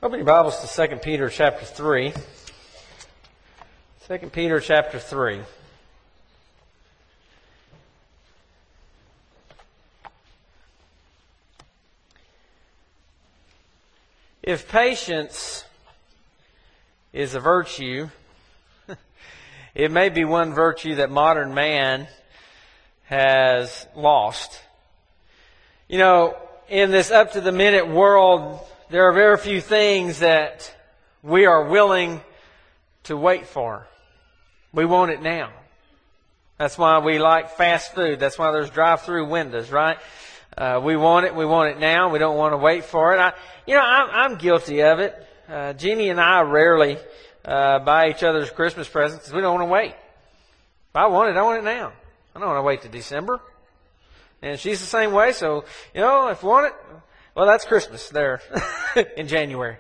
Open your Bibles to 2 Peter chapter 3. 2 Peter chapter 3. If patience is a virtue, it may be one virtue that modern man has lost. You know, in this up-to-the-minute world, there are very few things that we are willing to wait for. We want it now. That's why we like fast food. That's why there's drive-through windows, right? We want it now. We don't want to wait for it. I'm guilty of it. Jeannie and I rarely buy each other's Christmas presents because we don't want to wait. If I want it now. I don't want to wait to December. And she's the same way, so, if you want it, well, that's Christmas there in January.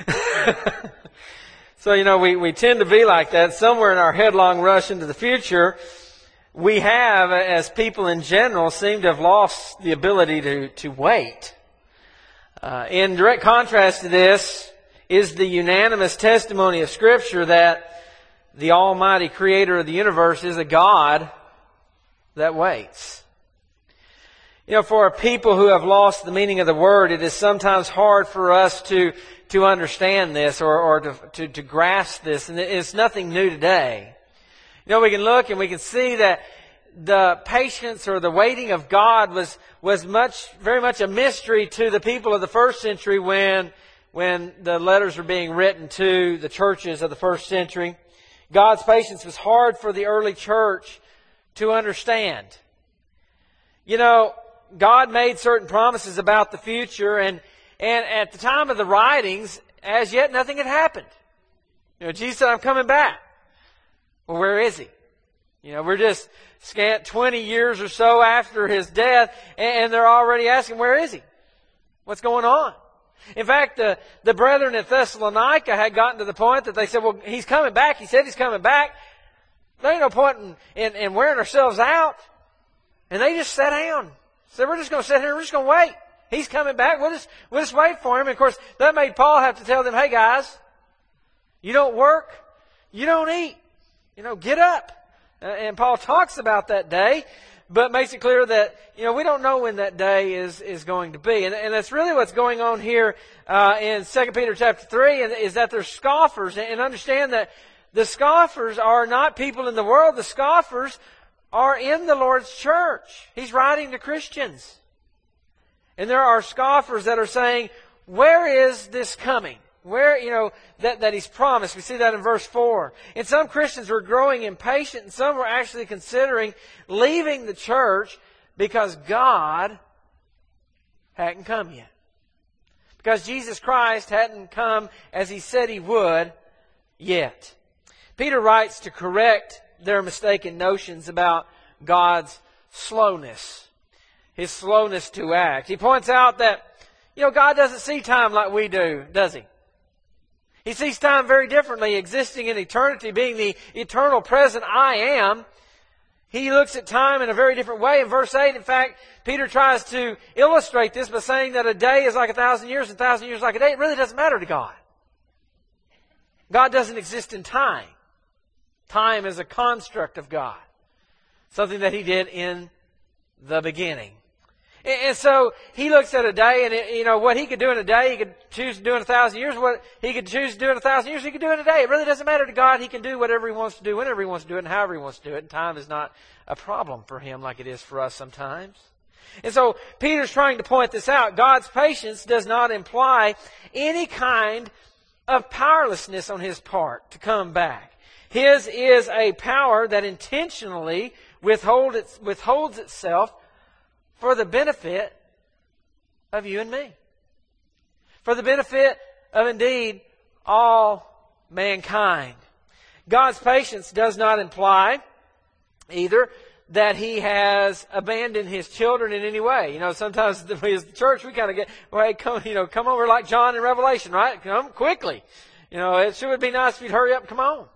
So, we tend to be like that. Somewhere in our headlong rush into the future, we have, as people in general, seem to have lost the ability to wait. In direct contrast to this is the unanimous testimony of Scripture that the Almighty Creator of the universe is a God that waits. For a people who have lost the meaning of the word, it is sometimes hard for us to understand this or to grasp this. And it's nothing new today. We can look and we can see that the patience or the waiting of God was very much a mystery to the people of the first century when the letters were being written to the churches of the first century. God's patience was hard for the early church to understand. God made certain promises about the future, and at the time of the writings, as yet nothing had happened. Jesus said, I'm coming back. Well, where is He? We're just scant 20 years or so after His death, and they're already asking, where is He? What's going on? In fact, the brethren at Thessalonica had gotten to the point that they said, well, He's coming back. He said He's coming back. There ain't no point in wearing ourselves out. And they just sat down. Said, we're just going to sit here. We're just going to wait. He's coming back. We'll just wait for Him. And of course, that made Paul have to tell them, hey guys, you don't work, you don't eat. Get up. And Paul talks about that day, but makes it clear that, we don't know when that day is going to be. And that's really what's going on here in 2 Peter chapter 3, is that there's scoffers. And understand that the scoffers are not people in the world. The scoffers are in the Lord's church. He's writing to Christians. And there are scoffers that are saying, where is this coming? Where, that He's promised. We see that in verse 4. And some Christians were growing impatient, and some were actually considering leaving the church because God hadn't come yet. Because Jesus Christ hadn't come as He said He would yet. Peter writes to correct their mistaken notions about God's slowness, His slowness to act. He points out that, God doesn't see time like we do, does He? He sees time very differently, existing in eternity, being the eternal present I am. He looks at time in a very different way. In verse 8, in fact, Peter tries to illustrate this by saying that a day is like 1,000 years, and 1,000 years like a day. It really doesn't matter to God. God doesn't exist in time. Time is a construct of God. Something that He did in the beginning. And so He looks at a day, and what He could do in a day, He could choose to do in 1,000 years. What He could choose to do in 1,000 years, He could do in a day. It really doesn't matter to God. He can do whatever He wants to do, whenever He wants to do it, and however He wants to do it. And time is not a problem for Him like it is for us sometimes. And so Peter's trying to point this out. God's patience does not imply any kind of powerlessness on His part to come back. His is a power that intentionally withholds itself for the benefit of you and me. For the benefit of, indeed, all mankind. God's patience does not imply either that He has abandoned His children in any way. Sometimes as the church we kind of get, well, hey, come over like John in Revelation, right? Come quickly. It sure would be nice if you'd hurry up and come on.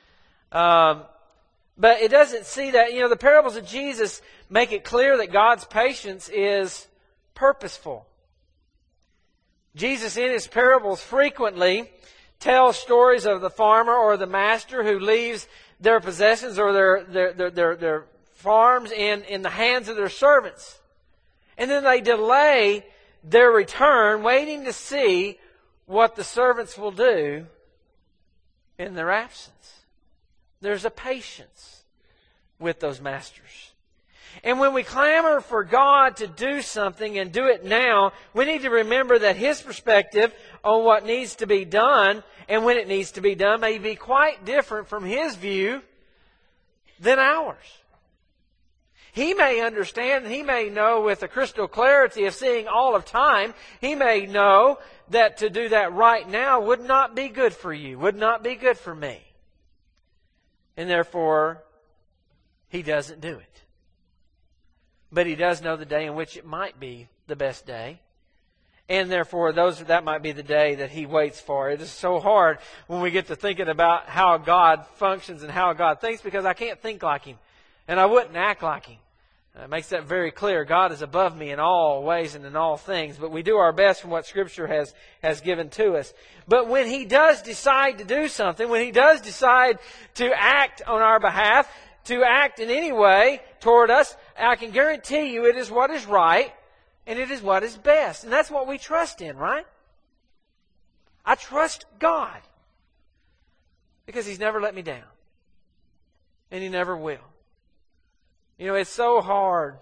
But it doesn't see that. The parables of Jesus make it clear that God's patience is purposeful. Jesus in His parables frequently tells stories of the farmer or the master who leaves their possessions or their farms in the hands of their servants. And then they delay their return, waiting to see what the servants will do in their absence. There's a patience with those masters. And when we clamor for God to do something and do it now, we need to remember that His perspective on what needs to be done and when it needs to be done may be quite different from His view than ours. He may understand and He may know with the crystal clarity of seeing all of time, He may know that to do that right now would not be good for you, would not be good for me. And therefore, He doesn't do it. But He does know the day in which it might be the best day. And therefore, that might be the day that He waits for. It is so hard when we get to thinking about how God functions and how God thinks, because I can't think like Him. And I wouldn't act like Him. It makes that very clear. God is above me in all ways and in all things. But we do our best from what Scripture has given to us. But when He does decide to do something, when He does decide to act on our behalf, to act in any way toward us, I can guarantee you it is what is right and it is what is best. And that's what we trust in, right? I trust God because He's never let me down. And He never will. You know, it's so hard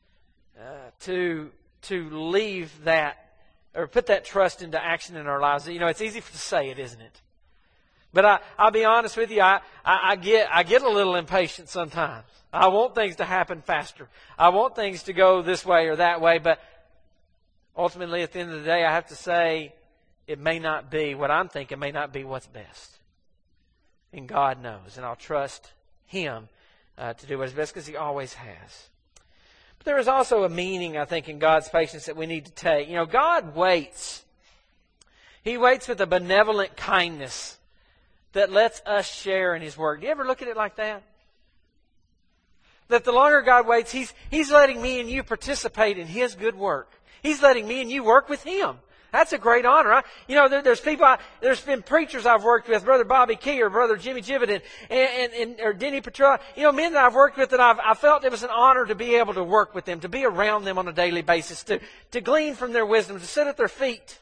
to leave that or put that trust into action in our lives. You know, it's easy to say it, isn't it? But I'll be honest with you, I get a little impatient sometimes. I want things to happen faster. I want things to go this way or that way. But ultimately, at the end of the day, I have to say it may not be what I'm thinking, may not be what's best. And God knows. And I'll trust Him to do what's best because He always has. But there is also a meaning, I think, in God's patience that we need to take. You know, God waits. He waits with a benevolent kindness that lets us share in His work. Do you ever look at it like that? That the longer God waits, He's letting me and you participate in His good work. He's letting me and you work with Him. That's a great honor. You know, there's been preachers I've worked with, Brother Bobby Key or Brother Jimmy Jibbett or Denny Petrella. You know, men that I've worked with that I felt it was an honor to be able to work with them, to be around them on a daily basis, to glean from their wisdom, to sit at their feet.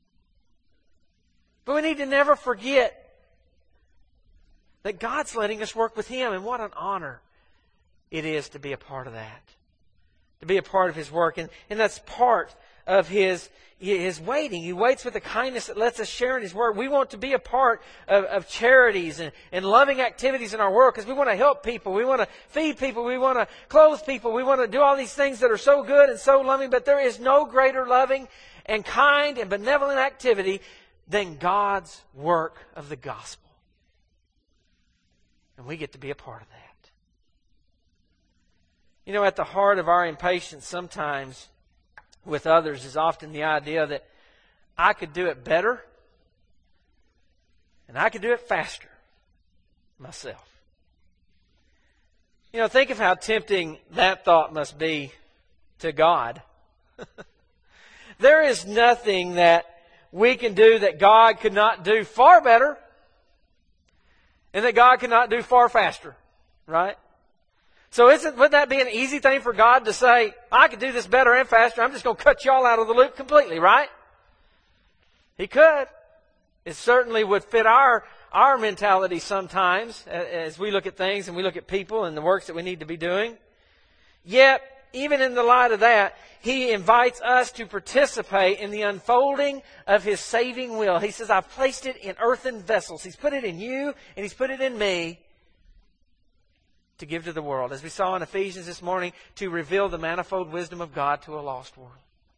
But we need to never forget that God's letting us work with Him, and what an honor it is to be a part of that. To be a part of His work. And that's part of His waiting. He waits with a kindness that lets us share in His work. We want to be a part of charities and loving activities in our world because we want to help people. We want to feed people. We want to clothe people. We want to do all these things that are so good and so loving. But there is no greater loving and kind and benevolent activity than God's work of the gospel. And we get to be a part of that. You know, at the heart of our impatience sometimes with others is often the idea that I could do it better and I could do it faster myself. You know, think of how tempting that thought must be to God. There is nothing that we can do that God could not do far better and that God could not do far faster, right? So wouldn't that be an easy thing for God to say, I could do this better and faster, I'm just going to cut y'all out of the loop completely, right? He could. It certainly would fit our mentality sometimes as we look at things and we look at people and the works that we need to be doing. Yet, even in the light of that, He invites us to participate in the unfolding of His saving will. He says, I've placed it in earthen vessels. He's put it in you and He's put it in me to give to the world. As we saw in Ephesians this morning, to reveal the manifold wisdom of God to a lost world.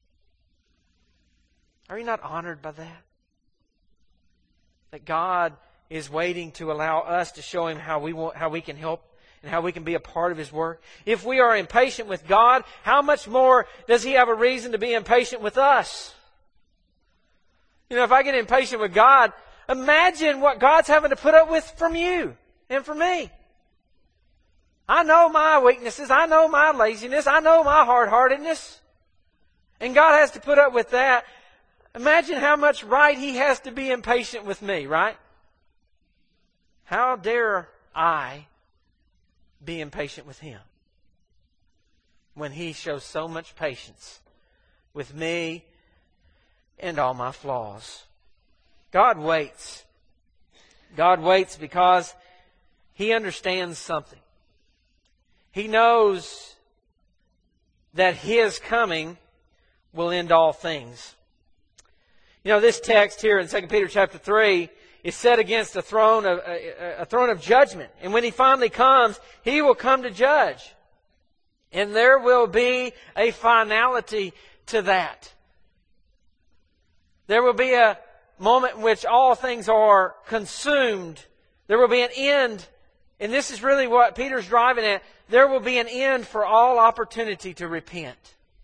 Are you not honored by that? That God is waiting to allow us to show Him how we can help and how we can be a part of His work. If we are impatient with God, how much more does He have a reason to be impatient with us? You know, if I get impatient with God, imagine what God's having to put up with from you and from me. I know my weaknesses. I know my laziness. I know my hard-heartedness. And God has to put up with that. Imagine how much right He has to be impatient with me, right? How dare I be impatient with Him when He shows so much patience with me and all my flaws? God waits. God waits because He understands something. He knows that His coming will end all things. You know, this text here in 2 Peter chapter 3 is set against a throne of judgment. And when He finally comes, He will come to judge. And there will be a finality to that. There will be a moment in which all things are consumed. There will be an end. And this is really what Peter's driving at. There will be an end for all opportunity to repent.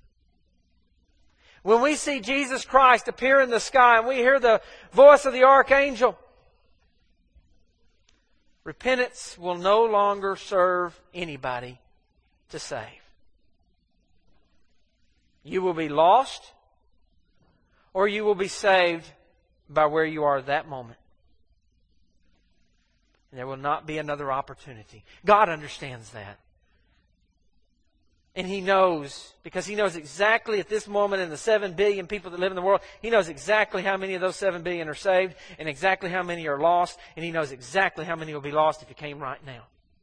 When we see Jesus Christ appear in the sky and we hear the voice of the archangel, repentance will no longer serve anybody to save. You will be lost, or you will be saved by where you are at that moment. And there will not be another opportunity. God understands that. And He knows, because He knows exactly at this moment in the 7 billion people that live in the world, He knows exactly how many of those 7 billion are saved and exactly how many are lost. And He knows exactly how many will be lost if He came right now.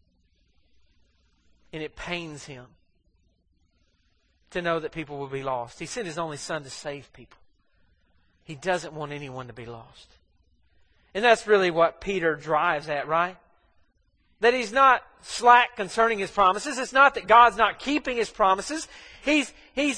And it pains Him to know that people will be lost. He sent His only Son to save people. He doesn't want anyone to be lost. And that's really what Peter drives at, right? That he's not slack concerning His promises. It's not that God's not keeping His promises. It's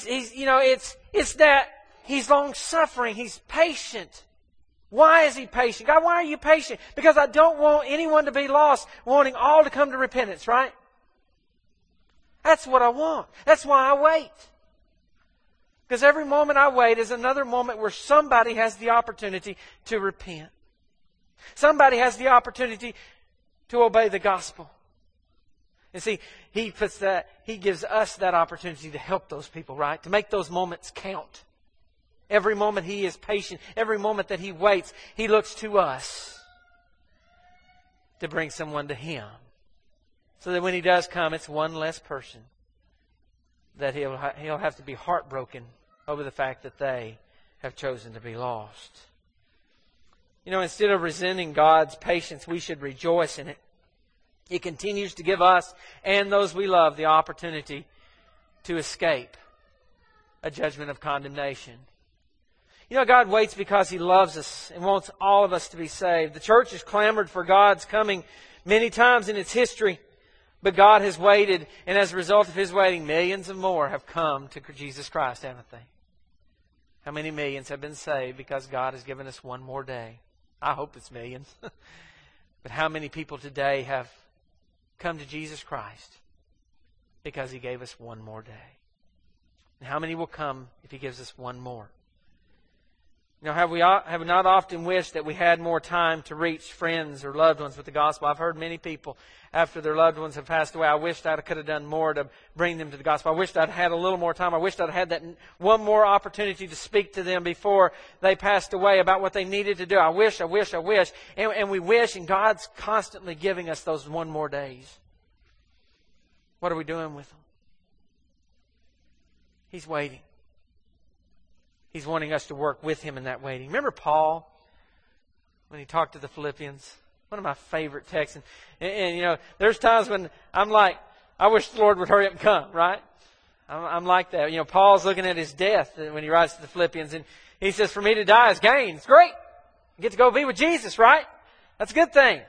that He's long-suffering. He's patient. Why is He patient? God, why are you patient? Because I don't want anyone to be lost, wanting all to come to repentance, right? That's what I want. That's why I wait. Because every moment I wait is another moment where somebody has the opportunity to repent. Somebody has the opportunity to obey the gospel. And see, He gives us that opportunity to help those people, right? To make those moments count. Every moment He is patient, every moment that He waits, He looks to us to bring someone to Him. So that when He does come, it's one less person that he'll have to be heartbroken over the fact that they have chosen to be lost. You know, instead of resenting God's patience, we should rejoice in it. He continues to give us and those we love the opportunity to escape a judgment of condemnation. You know, God waits because He loves us and wants all of us to be saved. The church has clamored for God's coming many times in its history, but God has waited, and as a result of His waiting, millions of more have come to Jesus Christ, haven't they? How many millions have been saved because God has given us one more day? I hope it's millions. But how many people today have come to Jesus Christ because He gave us one more day? And how many will come if He gives us one more? You know, have we not often wished that we had more time to reach friends or loved ones with the gospel? I've heard many people after their loved ones have passed away, I wished I could have done more to bring them to the gospel. I wished I'd had a little more time. I wished I'd had that one more opportunity to speak to them before they passed away about what they needed to do. I wish. And we wish, and God's constantly giving us those one more days. What are we doing with them? He's waiting. He's wanting us to work with Him in that waiting. Remember Paul, when he talked to the Philippians? One of my favorite texts. And you know, there's times when I'm like, I wish the Lord would hurry up and come, right? I'm like that. You know, Paul's looking at his death when he writes to the Philippians, and he says, for me to die is gain. It's great. I get to go be with Jesus, right? That's a good thing.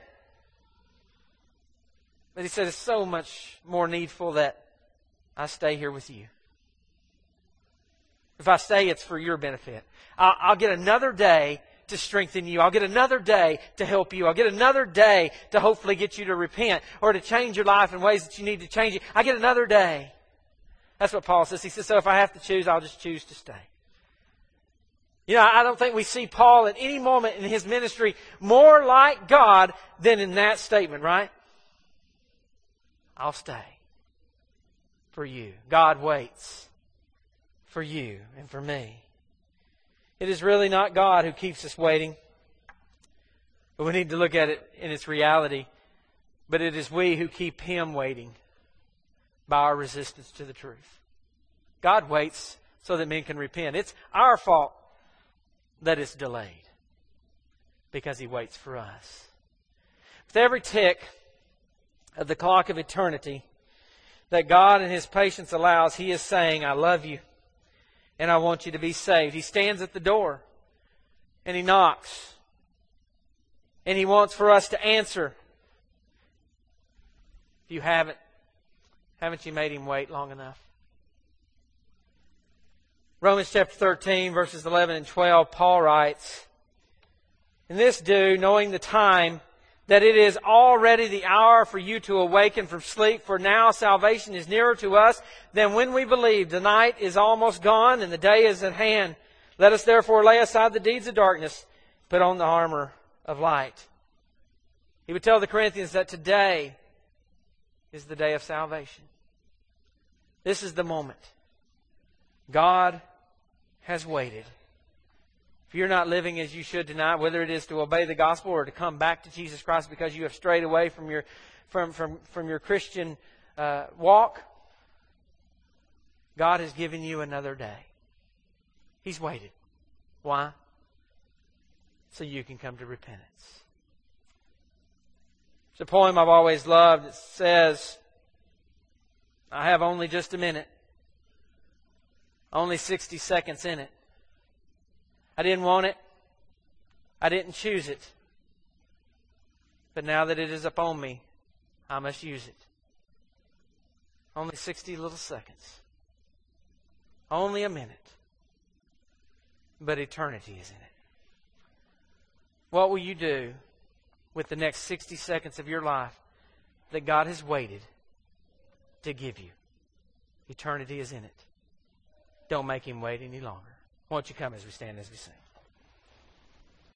But he says, it's so much more needful that I stay here with you. If I stay, it's for your benefit. I'll get another day to strengthen you. I'll get another day to help you. I'll get another day to hopefully get you to repent or to change your life in ways that you need to change it. I get another day. That's what Paul says. He says, so if I have to choose, I'll just choose to stay. You know, I don't think we see Paul at any moment in his ministry more like God than in that statement, right? I'll stay for you. God waits for you and for me. It is really not God who keeps us waiting. But we need to look at it in its reality. But it is we who keep Him waiting by our resistance to the truth. God waits so that men can repent. It's our fault that it's delayed because He waits for us. With every tick of the clock of eternity that God in His patience allows, He is saying, I love you and I want you to be saved. He stands at the door and He knocks. And He wants for us to answer. If you haven't you made Him wait long enough? Romans chapter 13, verses 11 and 12, Paul writes, And this do, knowing the time, that it is already the hour for you to awaken from sleep, for now salvation is nearer to us than when we believed. The night is almost gone, and the day is at hand. Let us therefore lay aside the deeds of darkness, put on the armor of light. He would tell the Corinthians that today is the day of salvation. This is the moment. God has waited. If you're not living as you should tonight, whether it is to obey the gospel or to come back to Jesus Christ because you have strayed away from your Christian walk, God has given you another day. He's waited. Why? So you can come to repentance. It's a poem I've always loved. It says, I have only just a minute. Only 60 seconds in it. I didn't want it. I didn't choose it. But now that it is upon me, I must use it. Only 60 little seconds. Only a minute. But eternity is in it. What will you do with the next 60 seconds of your life that God has waited to give you? Eternity is in it. Don't make Him wait any longer. Won't you come as we stand as we sing?